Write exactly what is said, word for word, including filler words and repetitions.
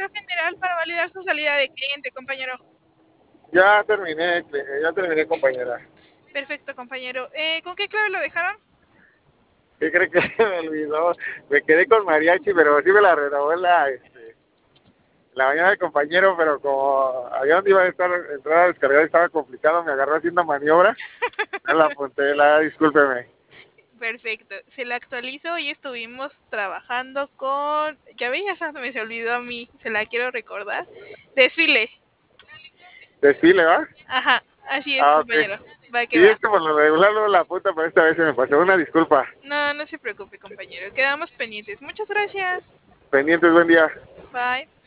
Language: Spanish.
registro general para validar su salida de cliente, compañero. Ya terminé, ya terminé, compañera. Perfecto, compañero. Eh, ¿Con qué clave lo dejaron? ¿Qué cree que me olvidó? Me quedé con mariachi, pero sí me la renovó en la, este, la mañana del compañero, pero como allá donde iba a estar, entrar a descargar estaba complicado, me agarró haciendo maniobra. No la apunté, la discúlpeme. Perfecto, se la actualizo y estuvimos trabajando con, ya ve, ya me se olvidó a mí, se la quiero recordar. Desfile. Desfile, ¿va? Ajá, así es, Ah, ok. compañero. Va que Sí, va. es que por lo regular no la apunta, pero esta vez se me pasó. Una disculpa. No, no se preocupe, compañero. Quedamos pendientes. Muchas gracias. Pendientes, buen día. Bye.